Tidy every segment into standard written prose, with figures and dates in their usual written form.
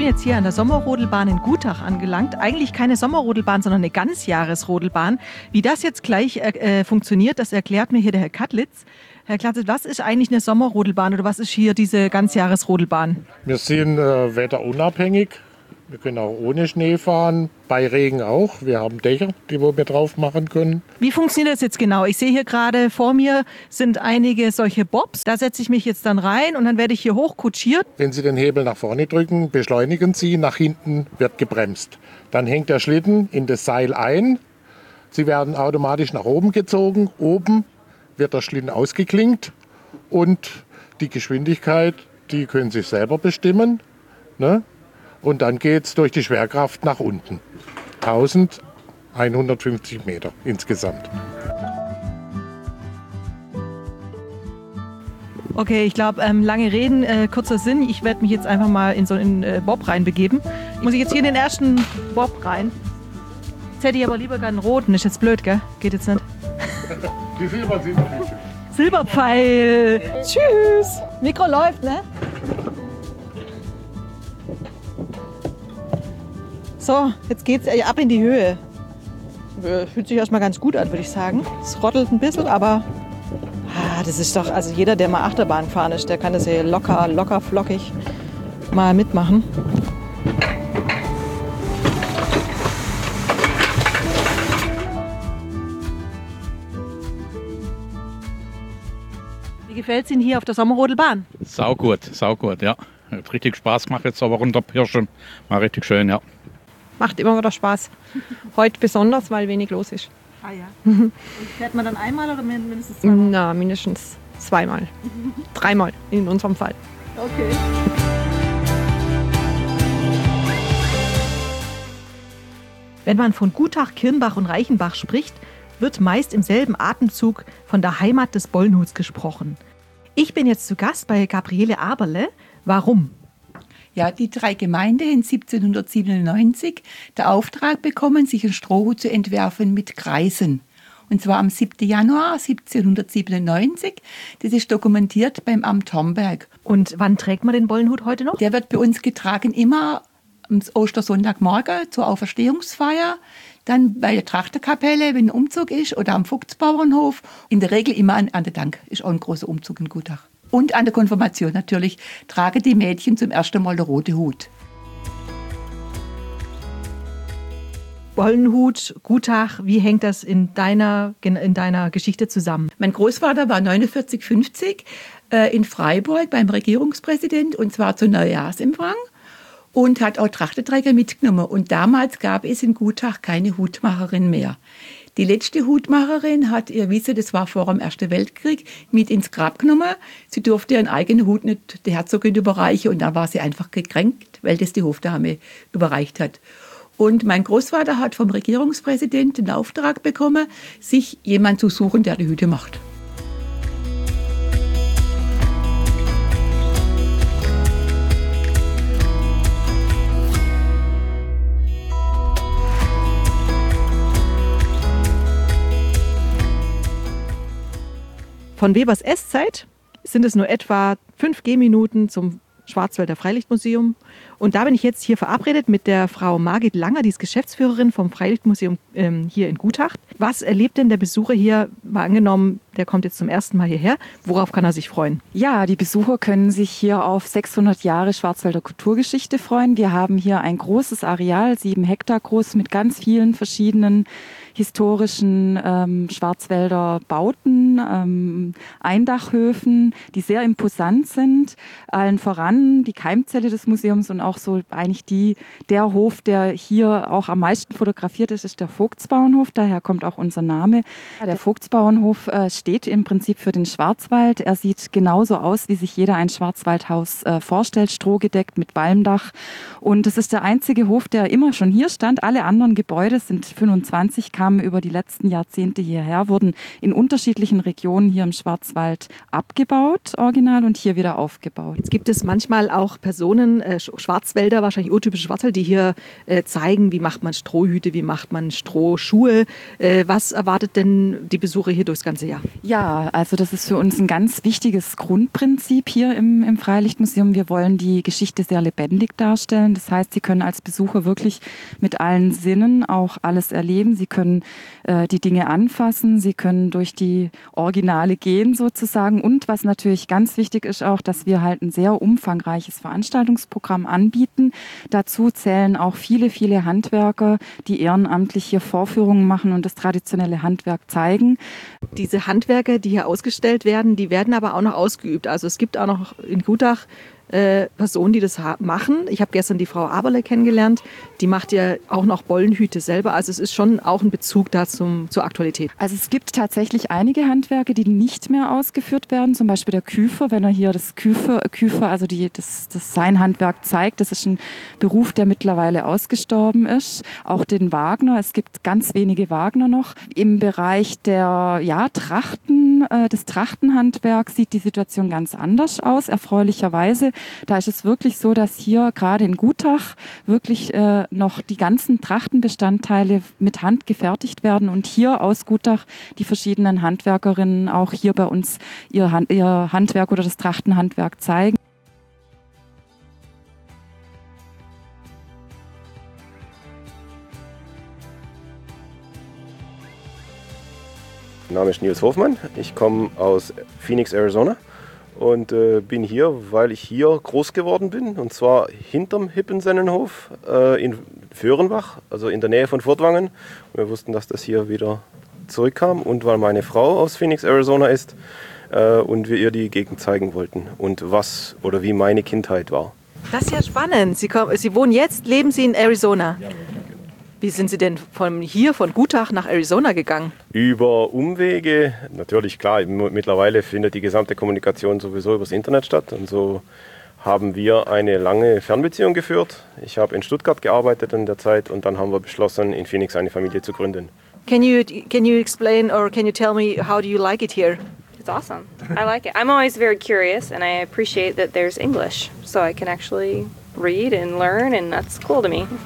bin jetzt hier an der Sommerrodelbahn in Gutach angelangt. Eigentlich keine Sommerrodelbahn, sondern eine Ganzjahresrodelbahn. Wie das jetzt gleich funktioniert, das erklärt mir hier der Herr Kattlitz. Herr Kattlitz, was ist eigentlich eine Sommerrodelbahn oder was ist hier diese Ganzjahresrodelbahn? Wir sind wetterunabhängig. Wir können auch ohne Schnee fahren, bei Regen auch. Wir haben Dächer, die wir drauf machen können. Wie funktioniert das jetzt genau? Ich sehe hier gerade vor mir sind einige solche Bobs. Da setze ich mich jetzt dann rein und dann werde ich hier hochkutschiert. Wenn Sie den Hebel nach vorne drücken, beschleunigen Sie, nach hinten wird gebremst. Dann hängt der Schlitten in das Seil ein. Sie werden automatisch nach oben gezogen. Oben wird der Schlitten ausgeklinkt und die Geschwindigkeit, die können Sie selber bestimmen, ne? Und dann geht es durch die Schwerkraft nach unten. 1150 Meter insgesamt. Okay, ich glaube, lange Reden, kurzer Sinn. Ich werde mich jetzt einfach mal in so einen Bob reinbegeben. Muss ich jetzt hier in den ersten Bob rein? Jetzt hätte ich aber lieber gerne einen roten. Ist jetzt blöd, gell? Geht jetzt nicht. Die Silber sind natürlich. Silberpfeil. Tschüss. Mikro läuft, ne? So, jetzt geht's ab in die Höhe. Fühlt sich erstmal ganz gut an, würde ich sagen. Es rottelt ein bisschen, aber das ist doch, also jeder, der mal Achterbahn gefahren ist, der kann das hier locker, flockig mal mitmachen. Wie gefällt es Ihnen hier auf der Sommerrodelbahn? Saugut, ja. Hat richtig Spaß gemacht jetzt aber runterpirschen. War richtig schön, ja. Macht immer wieder Spaß. Heute besonders, weil wenig los ist. Ah ja. Und fährt man dann einmal oder mindestens zweimal? Na, mindestens zweimal. Dreimal in unserem Fall. Okay. Wenn man von Gutach, Kirnbach und Reichenbach spricht, wird meist im selben Atemzug von der Heimat des Bollenhuts gesprochen. Ich bin jetzt zu Gast bei Gabriele Aberle. Warum? Ja, die drei Gemeinden haben 1797 den Auftrag bekommen, sich einen Strohhut zu entwerfen mit Kreisen. Und zwar am 7. Januar 1797. Das ist dokumentiert beim Amt Homberg. Und wann trägt man den Bollenhut heute noch? Der wird bei uns getragen immer am Ostersonntagmorgen zur Auferstehungsfeier, dann bei der Trachterkapelle, wenn ein Umzug ist, oder am Vogtsbauernhof. In der Regel immer an der Dank, ist auch ein großer Umzug in Gutach. Und an der Konfirmation natürlich tragen die Mädchen zum ersten Mal den roten Hut. Bollenhut, Gutach, wie hängt das in deiner Geschichte zusammen? Mein Großvater war 49,50 in Freiburg beim Regierungspräsident, und zwar zum Neujahrsempfang, und hat auch Trachteträger mitgenommen. Und damals gab es in Gutach keine Hutmacherin mehr. Die letzte Hutmacherin hat ihr Wissen, das war vor dem Ersten Weltkrieg, mit ins Grab genommen. Sie durfte ihren eigenen Hut nicht der Herzogin überreichen, und dann war sie einfach gekränkt, weil das die Hofdame überreicht hat. Und mein Großvater hat vom Regierungspräsidenten den Auftrag bekommen, sich jemanden zu suchen, der die Hüte macht. Von Webers Esszeit sind es nur etwa 5 Gehminuten zum Schwarzwälder Freilichtmuseum. Und da bin ich jetzt hier verabredet mit der Frau Margit Langer, die ist Geschäftsführerin vom Freilichtmuseum hier in Gutach. Was erlebt denn der Besucher hier? Mal angenommen, der kommt jetzt zum ersten Mal hierher. Worauf kann er sich freuen? Ja, die Besucher können sich hier auf 600 Jahre Schwarzwälder Kulturgeschichte freuen. Wir haben hier ein großes Areal, 7 Hektar groß, mit ganz vielen verschiedenen historischen Schwarzwälder Bauten, Eindachhöfen, die sehr imposant sind. Allen voran die Keimzelle des Museums und auch so eigentlich der Hof, der hier auch am meisten fotografiert ist der Vogtsbauernhof. Daher kommt auch unser Name. Der Vogtsbauernhof steht im Prinzip für den Schwarzwald. Er sieht genauso aus, wie sich jeder ein Schwarzwaldhaus vorstellt, strohgedeckt mit Walmdach. Und es ist der einzige Hof, der immer schon hier stand. Alle anderen Gebäude sind 25, kamen kamen über die letzten Jahrzehnte hierher, wurden in unterschiedlichen Regionen hier im Schwarzwald abgebaut, original, und hier wieder aufgebaut. Jetzt gibt es manchmal auch Personen, Schwarzwälder, wahrscheinlich urtypische Schwarzwälder, die hier zeigen, wie macht man Strohhüte, wie macht man Strohschuhe. Was erwartet denn die Besucher hier durchs ganze Jahr? Ja, also das ist für uns ein ganz wichtiges Grundprinzip hier im Freilichtmuseum. Wir wollen die Geschichte sehr lebendig darstellen. Das heißt, Sie können als Besucher wirklich mit allen Sinnen auch alles erleben. Sie können die Dinge anfassen, Sie können durch die Originale gehen sozusagen. Und was natürlich ganz wichtig ist auch, dass wir halt ein sehr umfangreiches Veranstaltungsprogramm anbieten. Dazu zählen auch viele, viele Handwerker, die ehrenamtlich hier Vorführungen machen und das traditionelle Handwerk zeigen. Diese Handwerker, die hier ausgestellt werden, die werden aber auch noch ausgeübt. Also es gibt auch noch in Gutach Personen, die das machen. Ich habe gestern die Frau Aberle kennengelernt, die macht ja auch noch Bollenhüte selber. Also es ist schon auch ein Bezug da zur Aktualität. Also es gibt tatsächlich einige Handwerke, die nicht mehr ausgeführt werden. Zum Beispiel der Küfer, wenn er hier das Küfer, also das sein Handwerk zeigt. Das ist ein Beruf, der mittlerweile ausgestorben ist. Auch den Wagner, es gibt ganz wenige Wagner noch. Im Bereich der Trachten, des Trachtenhandwerks sieht die Situation ganz anders aus, erfreulicherweise. Da ist es wirklich so, dass hier gerade in Gutach wirklich noch die ganzen Trachtenbestandteile mit Hand gefertigt werden und hier aus Gutach die verschiedenen Handwerkerinnen auch hier bei uns ihr Handwerk oder das Trachtenhandwerk zeigen. Mein Name ist Nils Hofmann, ich komme aus Phoenix, Arizona und bin hier, weil ich hier groß geworden bin, und zwar hinterm Hippensennenhof in Föhrenbach, also in der Nähe von Furtwangen. Und wir wussten, dass das hier wieder zurückkam, und weil meine Frau aus Phoenix, Arizona ist und wir ihr die Gegend zeigen wollten und was oder wie meine Kindheit war. Das ist ja spannend. Sie wohnen jetzt, leben Sie in Arizona? Ja. Wie sind Sie denn von Gutach nach Arizona gegangen? Über Umwege, natürlich klar, mittlerweile findet die gesamte Kommunikation sowieso übers Internet statt, und so haben wir eine lange Fernbeziehung geführt. Ich habe in Stuttgart gearbeitet in der Zeit, und dann haben wir beschlossen, in Phoenix eine Familie zu gründen. Can you explain or can you tell me how do you like it here? It's awesome. I like it. I'm always very curious, and I appreciate that there's English, so I can actually read and learn, and that's cool to me.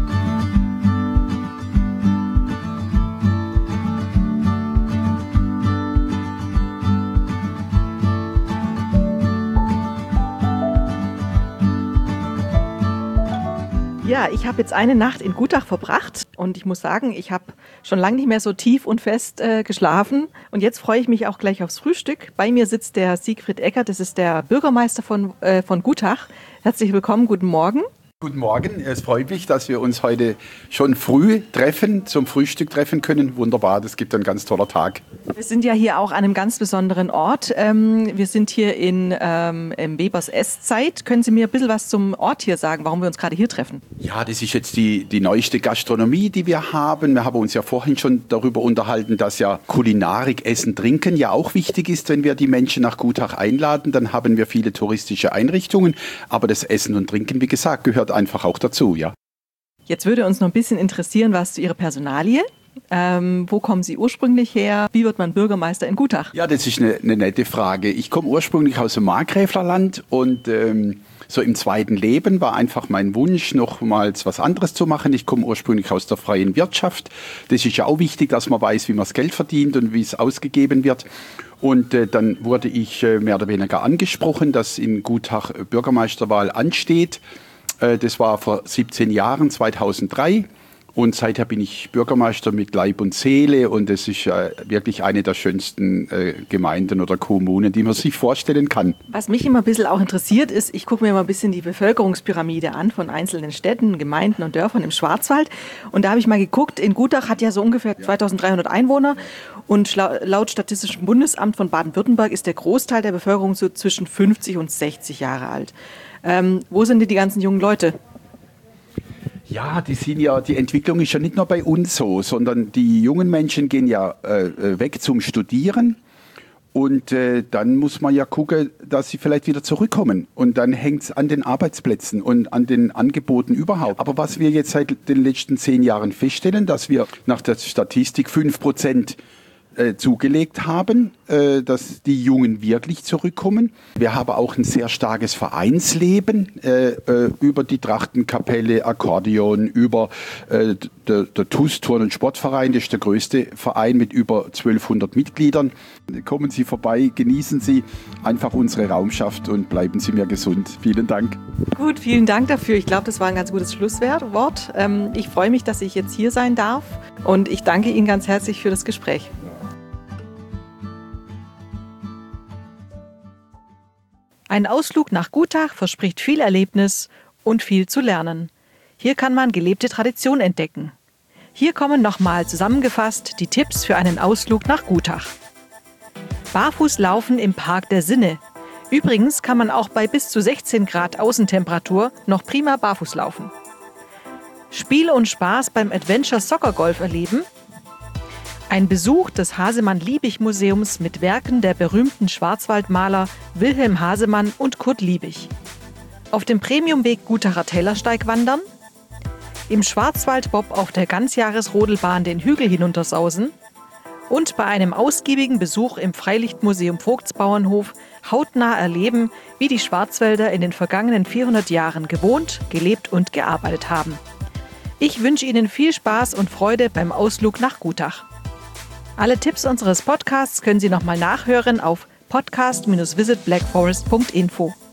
Ja, ich habe jetzt eine Nacht in Gutach verbracht und ich muss sagen, ich habe schon lange nicht mehr so tief und fest geschlafen. Und jetzt freue ich mich auch gleich aufs Frühstück. Bei mir sitzt der Siegfried Eckert, das ist der Bürgermeister von Gutach. Herzlich willkommen, guten Morgen. Guten Morgen, es freut mich, dass wir uns heute schon früh zum Frühstück treffen können. Wunderbar, das gibt einen ganz toller Tag. Wir sind ja hier auch an einem ganz besonderen Ort. Wir sind hier in Webers Esszeit. Können Sie mir ein bisschen was zum Ort hier sagen, warum wir uns gerade hier treffen? Ja, das ist jetzt die neueste Gastronomie, die wir haben. Wir haben uns ja vorhin schon darüber unterhalten, dass ja Kulinarik, Essen, Trinken ja auch wichtig ist, wenn wir die Menschen nach Gutach einladen. Dann haben wir viele touristische Einrichtungen. Aber das Essen und Trinken, wie gesagt, gehört einfach auch dazu, ja. Jetzt würde uns noch ein bisschen interessieren, was zu Ihrer Personalie. Wo kommen Sie ursprünglich her? Wie wird man Bürgermeister in Gutach? Ja, das ist eine nette Frage. Ich komme ursprünglich aus dem Markgräflerland und so im zweiten Leben war einfach mein Wunsch, nochmals was anderes zu machen. Ich komme ursprünglich aus der freien Wirtschaft. Das ist ja auch wichtig, dass man weiß, wie man das Geld verdient und wie es ausgegeben wird. Und dann wurde ich mehr oder weniger angesprochen, dass in Gutach Bürgermeisterwahl ansteht. Das war vor 17 Jahren, 2003. Und seither bin ich Bürgermeister mit Leib und Seele. Und es ist wirklich eine der schönsten Gemeinden oder Kommunen, die man sich vorstellen kann. Was mich immer ein bisschen auch interessiert ist, ich gucke mir immer ein bisschen die Bevölkerungspyramide an von einzelnen Städten, Gemeinden und Dörfern im Schwarzwald. Und da habe ich mal geguckt, in Gutach hat ja so ungefähr 2300 Einwohner. Und laut Statistischem Bundesamt von Baden-Württemberg ist der Großteil der Bevölkerung so zwischen 50 und 60 Jahre alt. Wo sind denn die ganzen jungen Leute? Ja, die Entwicklung ist ja nicht nur bei uns so, sondern die jungen Menschen gehen ja weg zum Studieren. Und dann muss man ja gucken, dass sie vielleicht wieder zurückkommen. Und dann hängt es an den Arbeitsplätzen und an den Angeboten überhaupt. Aber was wir jetzt seit den letzten 10 Jahren feststellen, dass wir nach der Statistik 5% zugelegt haben, dass die Jungen wirklich zurückkommen. Wir haben auch ein sehr starkes Vereinsleben über die Trachtenkapelle, Akkordeon, über der TUS Turn- und Sportverein. Das ist der größte Verein mit über 1200 Mitgliedern. Kommen Sie vorbei, genießen Sie einfach unsere Raumschaft und bleiben Sie mir gesund. Vielen Dank. Gut, vielen Dank dafür. Ich glaube, das war ein ganz gutes Schlusswort. Ich freue mich, dass ich jetzt hier sein darf und ich danke Ihnen ganz herzlich für das Gespräch. Ein Ausflug nach Gutach verspricht viel Erlebnis und viel zu lernen. Hier kann man gelebte Tradition entdecken. Hier kommen nochmal zusammengefasst die Tipps für einen Ausflug nach Gutach. Barfußlaufen im Park der Sinne. Übrigens kann man auch bei bis zu 16 Grad Außentemperatur noch prima barfuß laufen. Spiel und Spaß beim Adventure Soccer Golf erleben. Ein Besuch des Hasemann-Liebig-Museums mit Werken der berühmten Schwarzwaldmaler Wilhelm Hasemann und Kurt Liebig. Auf dem Premiumweg Gutacher Tellersteig wandern. Im Schwarzwaldbob auf der Ganzjahresrodelbahn den Hügel hinuntersausen. Und bei einem ausgiebigen Besuch im Freilichtmuseum Vogtsbauernhof hautnah erleben, wie die Schwarzwälder in den vergangenen 400 Jahren gewohnt, gelebt und gearbeitet haben. Ich wünsche Ihnen viel Spaß und Freude beim Ausflug nach Gutach. Alle Tipps unseres Podcasts können Sie nochmal nachhören auf podcast-visitblackforest.info.